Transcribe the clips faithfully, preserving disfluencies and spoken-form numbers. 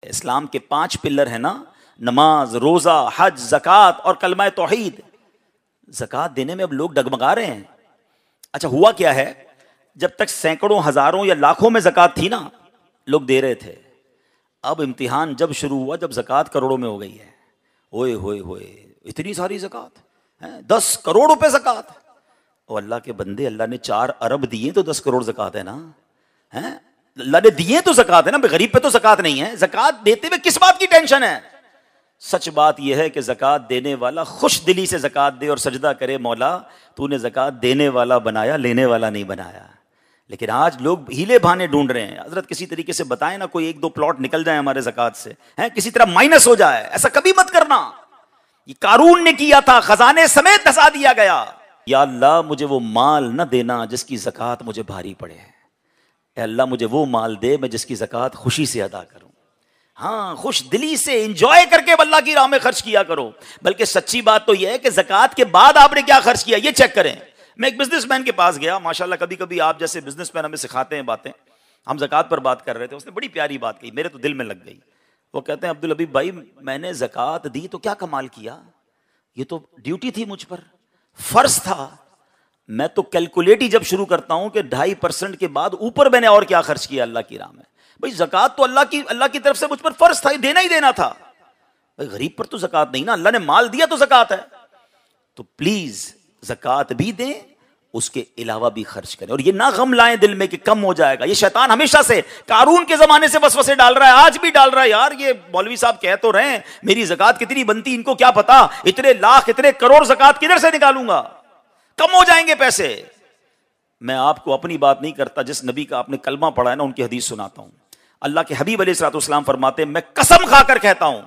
اسلام کے پانچ پلر ہیں نا، نماز، روزہ، حج، زکوٰۃ اور کلمہ توحید. زکوٰۃ دینے میں اب لوگ ڈگمگا رہے ہیں. اچھا ہوا کیا ہے، جب تک سینکڑوں ہزاروں یا لاکھوں میں زکوٰۃ تھی نا لوگ دے رہے تھے. اب امتحان جب شروع ہوا جب زکوٰۃ کروڑوں میں ہو گئی ہے. ہوئے ہوئے ہوئے اتنی ساری زکوٰۃ، دس کروڑ روپے زکوٰۃ. اور اللہ کے بندے، اللہ نے چار ارب دیے تو دس کروڑ زکوٰۃ ہے نا. اللہ نے دیے تو زکوٰۃ ہے نا، غریب پہ تو زکوٰۃ نہیں ہے. زکوٰۃ دیتے ہوئے کس بات کی ٹینشن ہے؟ سچ بات یہ ہے کہ زکوٰۃ دینے والا خوش دلی سے زکوٰۃ دے اور سجدہ کرے، مولا تو نے زکوٰۃ دینے والا بنایا، لینے والا نہیں بنایا. لیکن آج لوگ ہیلے بہانے ڈھونڈ رہے ہیں. حضرت کسی طریقے سے بتائیں نا، کوئی ایک دو پلاٹ نکل جائے ہمارے زکوٰۃ سے، ہیں کسی طرح مائنس ہو جائے. ایسا کبھی مت کرنا. یہ قارون نے کیا تھا، خزانے سمیت دھسا دیا گیا. یا اللہ مجھے وہ مال نہ دینا جس کی زکوٰۃ مجھے بھاری پڑے. اے اللہ مجھے وہ مال دے میں جس کی زکوٰۃ خوشی سے ادا کروں. ہاں خوش دلی سے انجوائے کر کے اللہ کی راہ میں خرچ کیا کرو. بلکہ سچی بات تو یہ ہے کہ زکوٰۃ کے بعد آپ نے کیا خرچ کیا یہ چیک کریں. میں ایک بزنس مین کے پاس گیا، ماشاءاللہ کبھی کبھی آپ جیسے بزنس مین ہمیں سکھاتے ہیں باتیں. ہم زکوٰۃ پر بات کر رہے تھے، اس نے بڑی پیاری بات کہی، میرے تو دل میں لگ گئی. وہ کہتے ہیں عبدالحبیب بھائی میں نے زکوٰۃ دی تو کیا کمال کیا، یہ تو ڈیوٹی تھی مجھ پر، فرض تھا. میں تو کیلکولیٹ ہی جب شروع کرتا ہوں کہ ڈھائی پرسنٹ کے بعد اوپر میں نے اور کیا خرچ کیا اللہ کی راہ میں. بھائی زکوٰۃ تو اللہ کی اللہ کی طرف سے مجھ پر فرض تھا، یہ دینا ہی دینا تھا. بھائی غریب پر تو زکوٰۃ نہیں نا، اللہ نے مال دیا تو زکوٰۃ ہے. تو پلیز زکوٰۃ بھی دیں، اس کے علاوہ بھی خرچ کریں. اور یہ نہ غم لائیں دل میں کہ کم ہو جائے گا. یہ شیطان ہمیشہ سے قارون کے زمانے سے وسوسے ڈال رہا ہے، آج بھی ڈال رہا ہے. یار یہ مولوی صاحب کہہ تو رہے ہیں میری زکوٰۃ کتنی بنتی، ان کو کیا پتا اتنے لاکھ اتنے کروڑ زکوٰۃ کدھر سے نکالوں گا، کم ہو جائیں گے پیسے. میں آپ کو اپنی بات نہیں کرتا، جس نبی کا آپ نے کلمہ پڑھا ہے نا ان کی حدیث سناتا ہوں. اللہ کے حبیب علیہ الصلوۃ والسلام فرماتے ہیں میں قسم کھا کر کہتا ہوں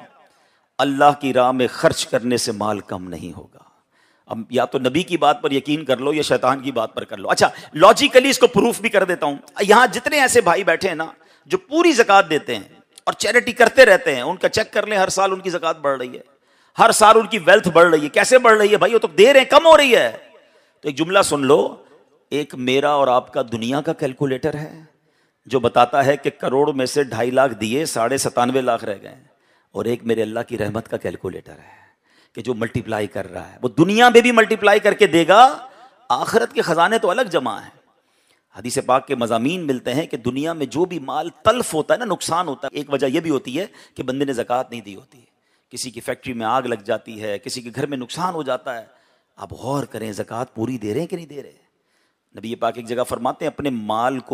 اللہ کی راہ میں خرچ کرنے سے مال کم نہیں ہوگا. اب یا تو نبی کی بات پر یقین کر لو یا شیطان کی بات پر کر لو. اچھا لاجیکلی اس کو پروف بھی کر دیتا ہوں. یہاں جتنے ایسے بھائی بیٹھے ہیں نا جو پوری زکوٰۃ دیتے ہیں اور چیریٹی کرتے رہتے ہیں، ان کا چیک کر لیں ہر سال ان کی زکوٰۃ بڑھ رہی ہے، ہر سال ان کی ویلتھ بڑھ رہی ہے. کیسے بڑھ رہی ہے بھائی، وہ تو دے رہے ہیں، کم ہو رہی ہے. تو ایک جملہ سن لو، ایک میرا اور آپ کا دنیا کا کیلکولیٹر ہے جو بتاتا ہے کہ کروڑ میں سے ڈھائی لاکھ دیے ساڑھے ستانوے لاکھ رہ گئے. اور ایک میرے اللہ کی رحمت کا کیلکولیٹر ہے کہ جو ملٹی پلائی کر رہا ہے، وہ دنیا میں بھی ملٹی پلائی کر کے دے گا. آخرت کے خزانے تو الگ جمع ہیں. حدیث پاک کے مضامین ملتے ہیں کہ دنیا میں جو بھی مال تلف ہوتا ہے نا، نقصان ہوتا ہے، ایک وجہ یہ بھی ہوتی ہے کہ بندے نے زکوٰۃ نہیں دی ہوتی. کسی کی فیکٹری میں آگ لگ جاتی ہے، کسی کے گھر میں نقصان ہو جاتا ہے. آپ غور کریں زکوٰۃ پوری دے رہے ہیں کہ نہیں دے رہے. نبی پاک ایک جگہ فرماتے ہیں اپنے مال کو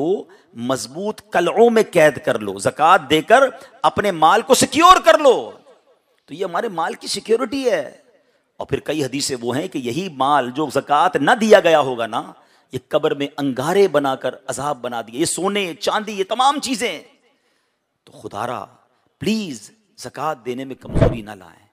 مضبوط قلعوں میں قید کر لو، زکوٰۃ دے کر اپنے مال کو سیکیور کر لو. تو یہ ہمارے مال کی سیکیورٹی ہے. اور پھر کئی حدیثیں وہ ہیں کہ یہی مال جو زکوٰۃ نہ دیا گیا ہوگا نا، یہ قبر میں انگارے بنا کر عذاب بنا دیے. یہ سونے چاندی یہ تمام چیزیں. تو خدا را پلیز زکوٰۃ دینے میں کمزوری نہ لائیں.